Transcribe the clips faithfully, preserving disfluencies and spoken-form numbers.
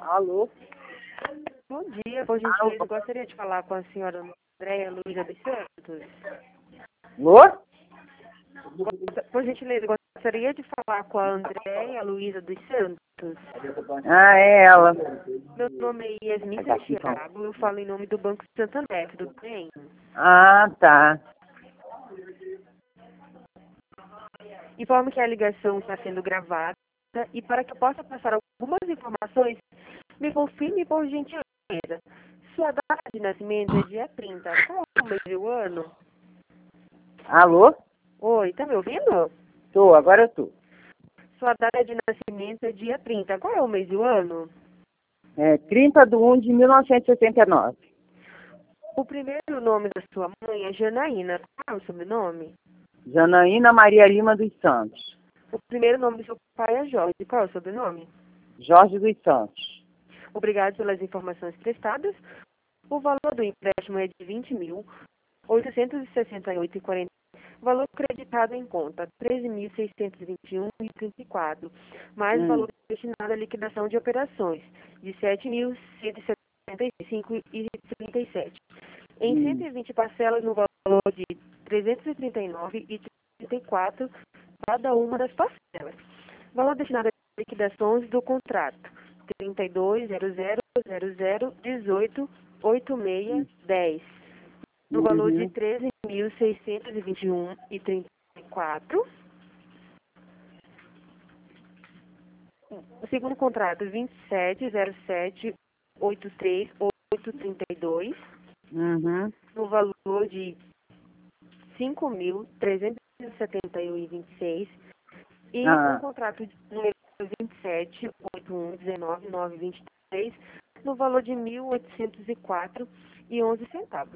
Alô? Bom dia, por gentileza, eu gostaria de falar com a senhora Andréia Luísa dos Santos. Alô? Por gentileza, eu gostaria de falar com a Andréia Luísa dos Santos. Ah, é ela. Meu nome é Yasmin Santiago, eu falo em nome do Banco Santander, tudo bem? Ah, tá. Informo que a ligação está sendo gravada e para que eu possa passar algumas informações, me confirme por gentileza. Sua data de nascimento é dia trinta. Qual é o mês e o ano? Alô? Oi, tá me ouvindo? Tô, agora eu tô. Sua data de nascimento é dia trinta. Qual é o mês e o ano? É trinta de um de mil novecentos e sessenta e nove. O primeiro nome da sua mãe é Janaína. Qual é o sobrenome? Janaína Maria Lima dos Santos. O primeiro nome do seu pai é Jorge. Qual é o sobrenome? Jorge dos Santos. Obrigado pelas informações prestadas. O valor do empréstimo é de vinte mil oitocentos e sessenta e oito e quarenta. Valor creditado em conta, treze mil seiscentos e vinte e um e trinta e quatro, mais Hum. valor destinado à liquidação de operações, de sete mil cento e setenta e cinco e trinta e sete. Em Hum. cento e vinte parcelas no valor de trezentos e trinta e nove e trinta e quatro cada uma das parcelas. Valor destinado a liquidações do contrato, trinta e dois zero zero zero zero dezoito oitenta e seis dez. No valor de Uhum. treze mil seiscentos e vinte e um e trinta e quatro. O segundo contrato, vinte e sete zero sete oitenta e três oitocentos e trinta e dois, Uhum. no valor de cinco mil trezentos e setenta e um e vinte e seis. E um Ah, contrato número vinte e sete oitenta e um dezenove nove vinte e três, no valor de mil oitocentos e quatro e onze centavos.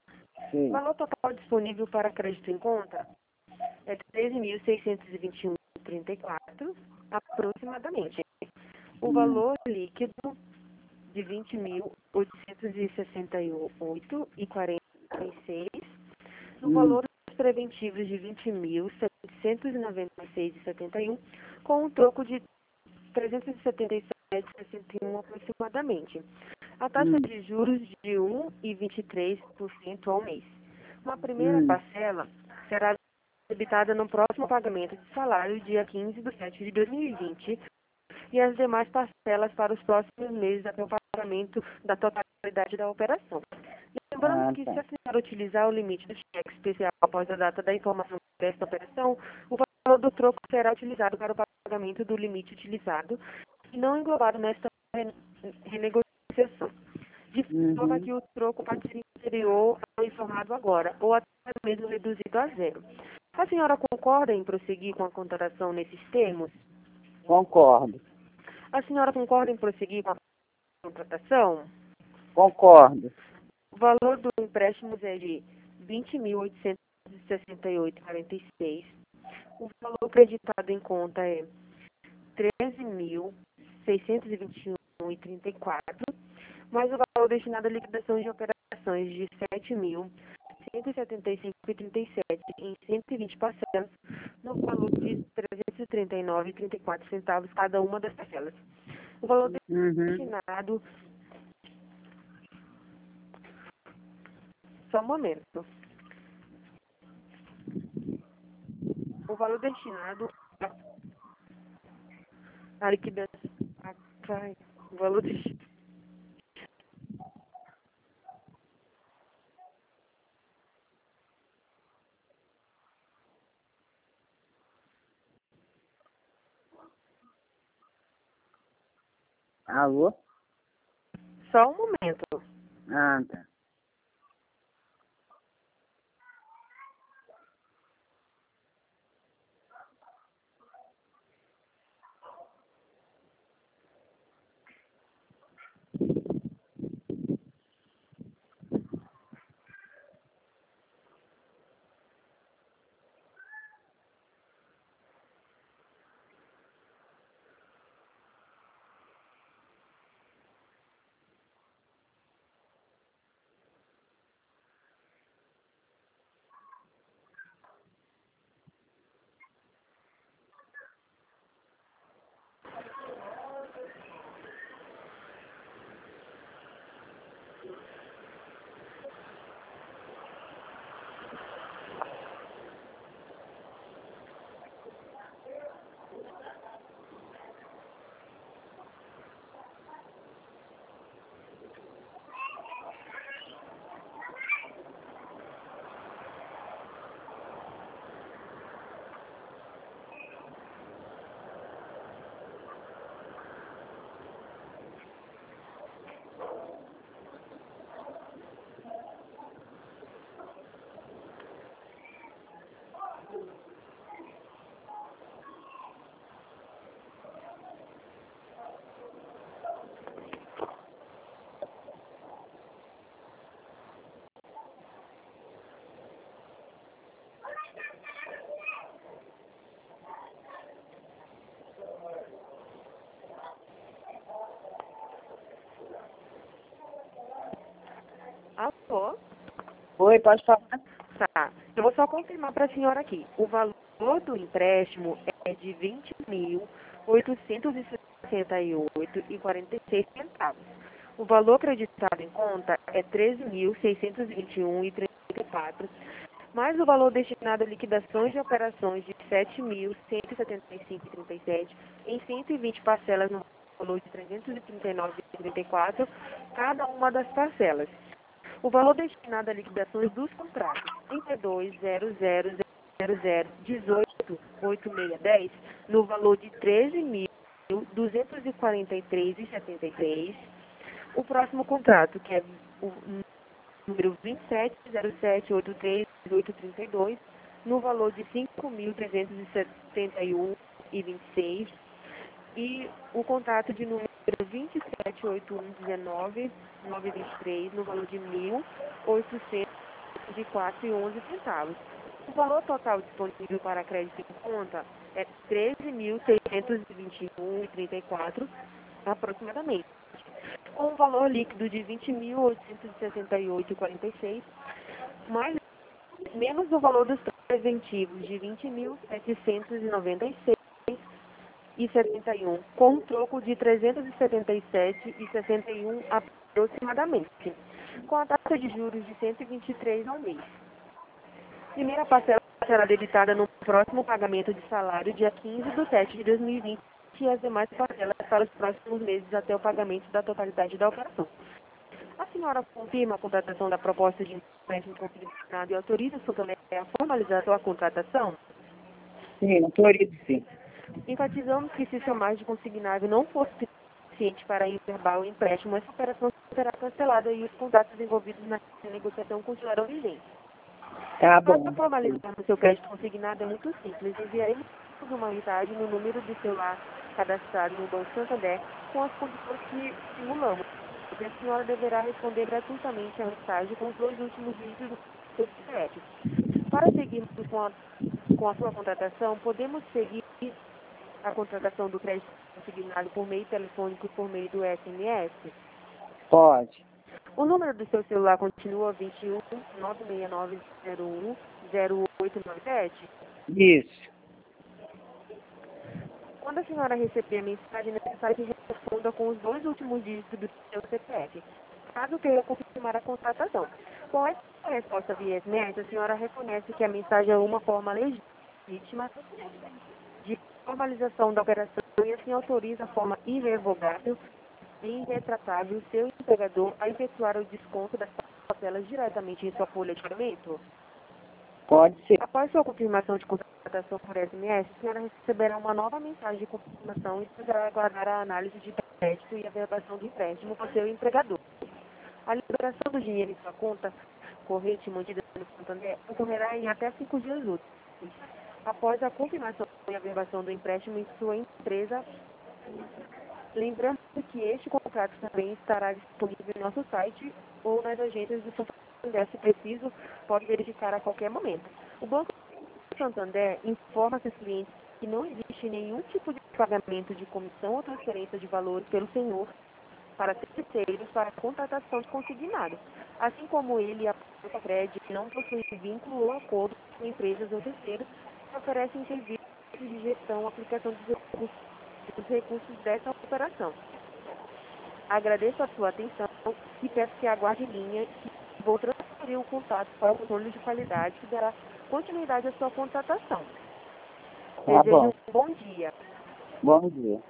O sim. valor total disponível para crédito em conta é treze mil seiscentos e vinte e um e trinta e quatro, aproximadamente. O Hum. valor líquido de vinte mil oitocentos e sessenta e oito e quarenta e seis, no Hum. valor dos preventivos de vinte mil setecentos e noventa e seis e setenta e um, com um troco de trezentos e setenta e sete e sessenta e um aproximadamente. A taxa Hum. de juros de um vírgula vinte e três por cento ao mês. Uma primeira Hum. parcela será debitada no próximo pagamento de salário, dia quinze de setembro de dois mil e vinte, e as demais parcelas para os próximos meses até o pagamento da totalidade da operação. Lembrando Ah, que se tá. a senhora utilizar o limite do cheque especial após a data da informação desta operação, o valor do troco será utilizado para o pagamento do limite utilizado e não englobado nesta re- renegociação, de forma Uhum. que o troco pode ser inferior ao informado agora, ou até mesmo reduzido a zero. A senhora concorda em prosseguir com a contratação nesses termos? Concordo. A senhora concorda em prosseguir com a contratação? Concordo. O valor do empréstimo é de vinte mil oitocentos e sessenta e oito e quarenta e seis. O valor creditado em conta é treze mil seiscentos e vinte e um e trinta e quatro, mais o valor destinado à liquidação de operações de sete mil cento e setenta e cinco e trinta e sete em cento e vinte parcelas, no valor de trezentos e trinta e nove e trinta e quatro centavos cada uma das parcelas. O valor Uhum. destinado, só um momento, o valor destinado à liquidação, a, ai, o valor destinado, Alô? só um momento. Ah, tá. Alô? Oi, pode falar? Tá. Eu vou só confirmar para a senhora aqui. O valor do empréstimo é de vinte mil oitocentos e sessenta e oito e quarenta e seis centavos. O valor acreditado em conta é treze mil seiscentos e vinte e um e trinta e quatro, mais o valor destinado a liquidações de operações de sete mil cento e setenta e cinco e trinta e sete em cento e vinte parcelas no valor de trezentos e trinta e nove e trinta e quatro, cada uma das parcelas. O valor destinado a liquidações dos contratos trinta e dois zero zero zero zero dezoito oito seis dez no valor de treze mil duzentos e quarenta e três e setenta e três. O próximo contrato, que é o número vinte e sete zero sete oito três oito três dois, no valor de cinco mil trezentos e setenta e um e vinte e seis. E o contrato de número vinte e sete oito um dezenove nove vinte e três, no valor de mil oitocentos e quatro e onze centavos. O valor total disponível para crédito em conta é treze mil seiscentos e vinte e um e trinta e quatro, aproximadamente, com um valor líquido de vinte mil oitocentos e sessenta e oito e quarenta e seis, mais menos o valor dos preventivos de vinte mil setecentos e noventa e seis e setenta e um, com um troco de trezentos e setenta e sete e sessenta e um aproximadamente, com a taxa de juros de cento e vinte e três ao mês. Primeira parcela será debitada no próximo pagamento de salário, dia quinze de sete de dois mil e vinte, e as demais parcelas para os próximos meses até o pagamento da totalidade da operação. A senhora confirma a contratação da proposta de empréstimo consignado e autoriza o Santander a formalizar a sua contratação? Sim, autorizo sim. Enfatizamos que se o chamado de consignado não for suficiente para enverbar o empréstimo, essa operação será cancelada e os contratos envolvidos na negociação continuarão vigentes. Tá bom. Para formalizar o seu crédito consignado é muito simples. Enviaremos uma mensagem no número do celular cadastrado no Banco Santander com as condições que simulamos. E a senhora deverá responder gratuitamente a mensagem com os dois últimos dígitos do seu C P F. Para seguirmos com a, com a sua contratação, podemos seguir a contratação do crédito consignado por meio telefônico e por meio do S M S? Pode. O número do seu celular continua vinte e um nove seis nove zero um zero oito nove sete? Isso. Quando a senhora receber a mensagem, é necessário que responda com os dois últimos dígitos do seu C P F, caso queira confirmar a contratação. Com essa resposta via S M S, a senhora reconhece que a mensagem é uma forma legítima de formalização da operação e assim autoriza a forma irrevogável e irretratável seu empregador a efetuar o desconto das parcelas diretamente em sua folha de pagamento? Pode ser. Após sua confirmação de contratação por S M S, a senhora receberá uma nova mensagem de confirmação e deverá aguardar a análise de crédito e a verbação do empréstimo por seu empregador. A liberação do dinheiro em sua conta corrente mantida no Santander ocorrerá em até cinco dias úteis, após a confirmação e a verbação do empréstimo em sua empresa. Lembrando que este contrato também estará disponível em nosso site ou nas agências do Santander, se preciso, pode verificar a qualquer momento. O Banco Santander informa seus clientes que não existe nenhum tipo de pagamento de comissão ou transferência de valores pelo senhor para terceiros para contratação de consignado, assim como ele e a Procred não possuem vínculo ou acordo com empresas ou terceiros que oferecem serviços de gestão ou aplicação dos recursos, dos recursos dessa operação. Agradeço a sua atenção e peço que aguarde em linha e vou transferir o contato para o controle de qualidade que dará continuidade à sua contratação. Tá Desejo bom. um bom dia. Bom dia.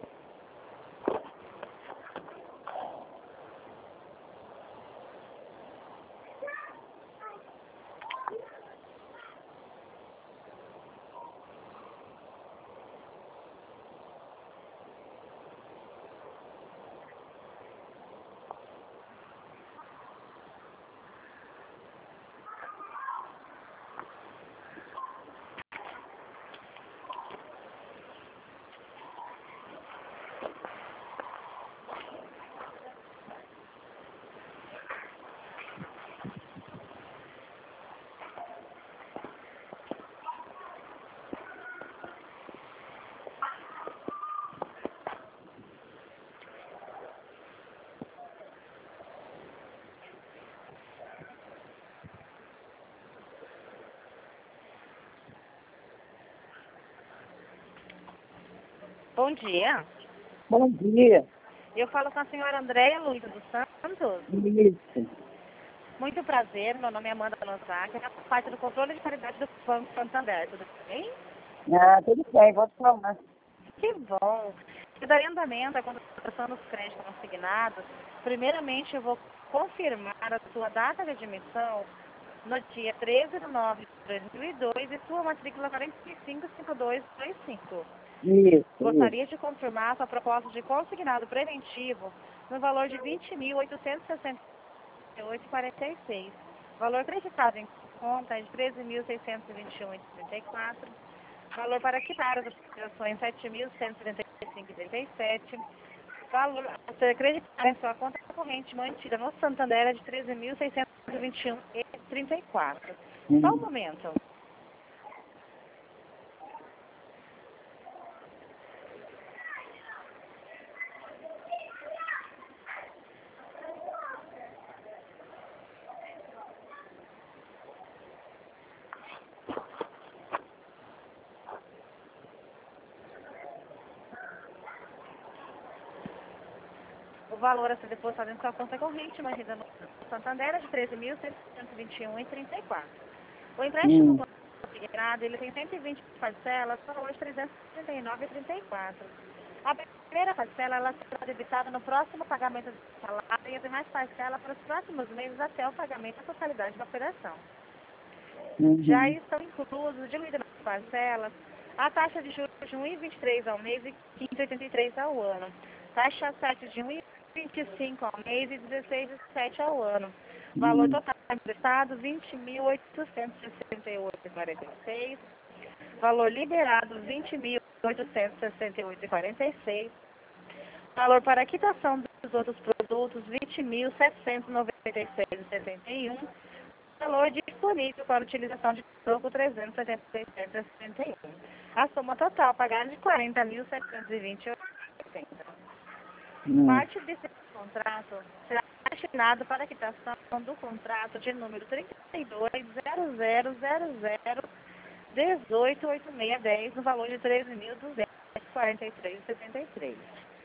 Bom dia. Bom dia. Eu falo com a senhora Andréia Luiz dos Santos. Isso. Muito prazer, meu nome é Amanda Lanzac, eu faço parte do controle de qualidade do Banco Santander, tudo bem? Ah, tudo bem, pode falar. Que bom. Eu darei andamento à contratação dos créditos consignados. Primeiramente, eu vou confirmar a sua data de admissão no dia treze de nove de dois mil e dois e sua matrícula quarenta e cinco cinquenta e dois vinte e cinco. Isso, Gostaria de confirmar sua proposta de consignado preventivo no valor de vinte mil oitocentos e sessenta e oito vírgula quarenta e seis. Valor acreditado em conta é de treze mil seiscentos e vinte e um vírgula trinta e quatro. Valor para quitar as operações sete mil cento e setenta e cinco vírgula trinta e sete. Valor a ser acreditado em sua conta corrente mantida no Santander é de treze mil seiscentos e vinte e um vírgula trinta e quatro. Só um momento. O valor a ser depositado em sua conta corrente mantida no Santander é de treze mil seiscentos e vinte e um vírgula trinta e quatro. O empréstimo Hum. consignado, ele tem cento e vinte parcelas, no valor de trezentos e trinta e nove vírgula trinta e quatro. A primeira parcela, ela será debitada no próximo pagamento do salário e as demais parcelas para os próximos meses até o pagamento da totalidade da operação. Uhum. Já estão inclusos, diluídas nas parcelas, a taxa de juros de um vírgula vinte e três ao mês e quinze vírgula oitenta e três ao ano. Taxa sete de um vírgula vinte e cinco ao mês e dezesseis vírgula sete ao ano. Valor Hum. total emprestado, vinte mil oitocentos e sessenta e oito vírgula quarenta e seis. Valor liberado, vinte mil oitocentos e sessenta e oito vírgula quarenta e seis. Valor para quitação dos outros produtos, vinte mil setecentos e noventa e seis vírgula setenta e um. Valor disponível para utilização de troco, trezentos e setenta e sete vírgula sessenta e um. A soma total pagada de quarenta mil setecentos e vinte vírgula oitenta. Hum. Parte desse contrato será destinado para a quitação do contrato de número trinta e dois zero zero zero zero dezoito oito seis dez no valor de treze mil duzentos e quarenta e três vírgula setenta e três.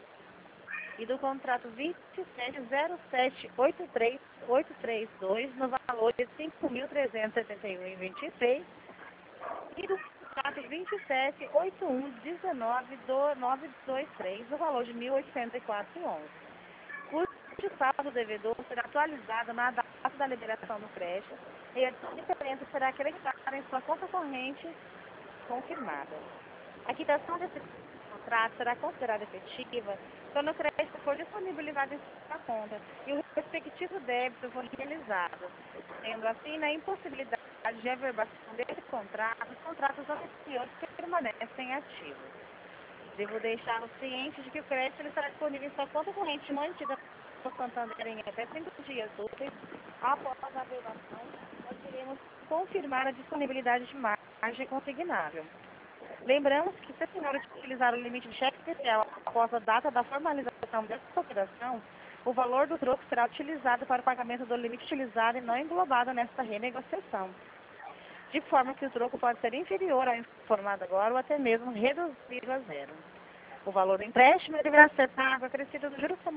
E do contrato vinte e sete zero sete oito três oito três dois no valor de cinco mil trezentos e setenta e um vírgula vinte e seis. E do contrato vinte e sete oito um dezenove nove dois três no valor de mil oitocentos e quatro vírgula onze. Cujo saldo devedor será atualizado na data da liberação do crédito e a diferença será acreditada em sua conta corrente confirmada. A quitação desse contrato será considerada efetiva quando o crédito for disponibilizado em sua conta e o respectivo débito for realizado. Sendo assim, na impossibilidade de averbação desse contrato, os contratos anteriores permanecem ativos. Devo deixá-los cientes de que o crédito ele estará disponível em sua conta corrente mantida no Santander em até trinta dias úteis. Após a averbação, nós iremos confirmar a disponibilidade de margem consignável. Lembramos que se a senhora utilizar o limite de cheque especial após a data da formalização dessa operação, o valor do troco será utilizado para o pagamento do limite utilizado e não englobado nesta renegociação, de forma que o troco pode ser inferior ao informado agora ou até mesmo reduzido a zero. O valor do empréstimo deverá ser pago acrescido do juros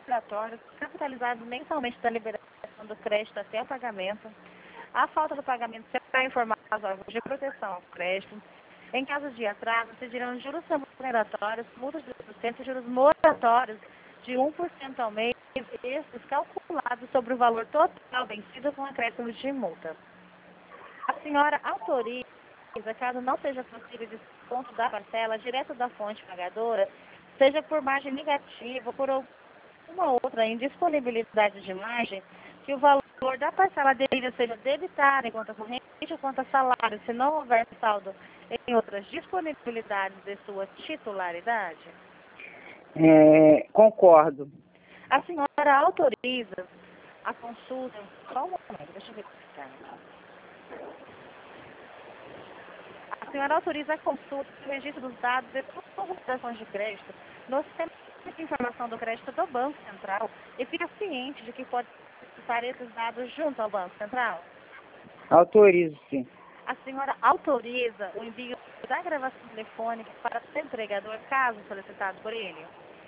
moratórios, capitalizados mensalmente da liberação do crédito até o pagamento. A falta do pagamento será informada aos órgãos de proteção ao crédito. Em caso de atraso, se dirão juros remuneratórios, multas de dois por cento e juros moratórios de um por cento ao mês, estes calculados sobre o valor total vencido com acréscimo de multa. A senhora autoriza, caso não seja possível desconto da parcela direto da fonte pagadora, seja por margem negativa ou por alguma outra indisponibilidade de margem, que o valor da parcela dele seja debitado em conta corrente ou conta salário, se não houver saldo em outras disponibilidades de sua titularidade? É, concordo. A senhora autoriza a consulta... Só um momento, deixa eu verificar. A senhora autoriza a consulta do registro dos dados de todas as operações de crédito no sistema de informação do crédito do Banco Central e fica ciente de que pode solicitar esses dados junto ao Banco Central? Autorizo, sim. A senhora autoriza o envio da gravação telefônica para o empregador, caso solicitado por ele?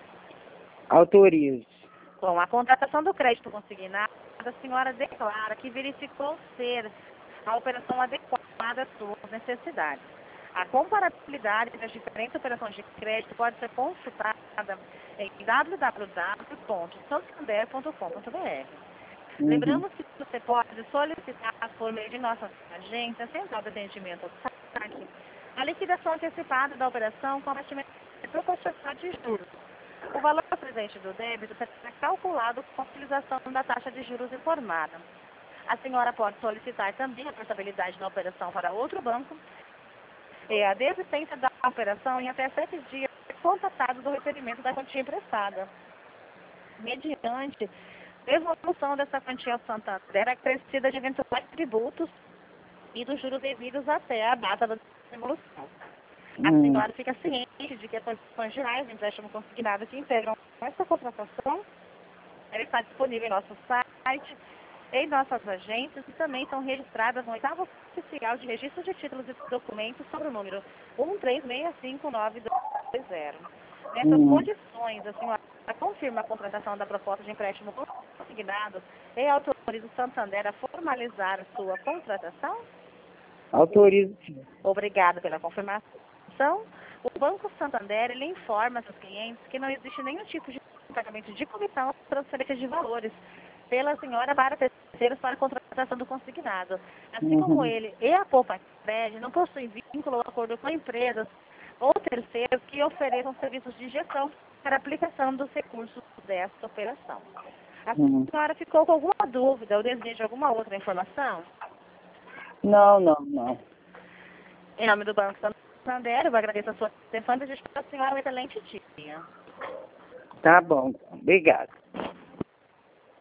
Autorizo. Com a contratação do crédito consignado, a senhora declara que verificou ser a operação adequada às suas necessidades. A comparabilidade das diferentes operações de crédito pode ser consultada em w w w ponto santander ponto com ponto b r. Uhum. Lembramos que você pode solicitar por meio de nossa agência central de atendimento ao saque a liquidação antecipada da operação com abatimento proporcional de juros. O valor presente do débito será calculado com a utilização da taxa de juros informada. A senhora pode solicitar também a portabilidade da operação para outro banco e a desistência da operação em até sete dias contatados do requerimento da quantia emprestada. Mediante devolução dessa quantia ao Santander acrescida de eventuais tributos e dos juros devidos até a data da devolução. A Hum. senhora fica ciente de que as condições gerais do empréstimo consignado que integram essa contratação ela está disponível em nosso site, em nossas agências e também são registradas no oitavo oficial de registro de títulos e documentos sobre o número um três seis cinco nove dois zero. Nessas Hum. condições, a senhora confirma a contratação da proposta de empréstimo consignado e autoriza o Santander a formalizar a sua contratação? Autorizo, sim. Obrigada pela confirmação. O Banco Santander ele informa seus clientes que não existe nenhum tipo de pagamento de comissão ou transferência de valores pela senhora para terceiros para a contratação do consignado. Assim Uhum. como ele e a Poupa Crédito não possuem vínculo ou acordo com empresas ou terceiros que ofereçam serviços de gestão para aplicação dos recursos desta operação. A Uhum. senhora ficou com alguma dúvida ou deseja alguma outra informação? Não, não, não. Em nome do Banco Santander, eu agradeço a sua atenção e desejo para a senhora um excelente dia. Tá bom. Obrigado.